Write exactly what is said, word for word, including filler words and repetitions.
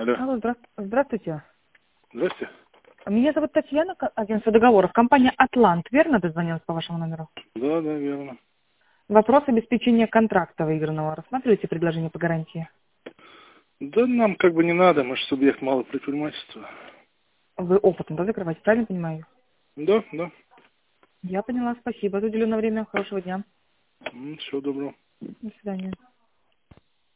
Алло. Алло, здра- здравствуйте. Здрасте. Меня зовут Татьяна, ко- агентство договоров. Компания «Атлант». Верно дозвонилась по вашему номеру? Да, да, верно. Вопрос обеспечения контракта выигранного. Рассматриваете предложение по гарантии? Да нам как бы не надо, мы же субъект малого предпринимательства. Вы опытом, да, закрываете? Правильно понимаю? Да, да. Я поняла, спасибо за уделенное время. Хорошего дня. Всего доброго. До свидания.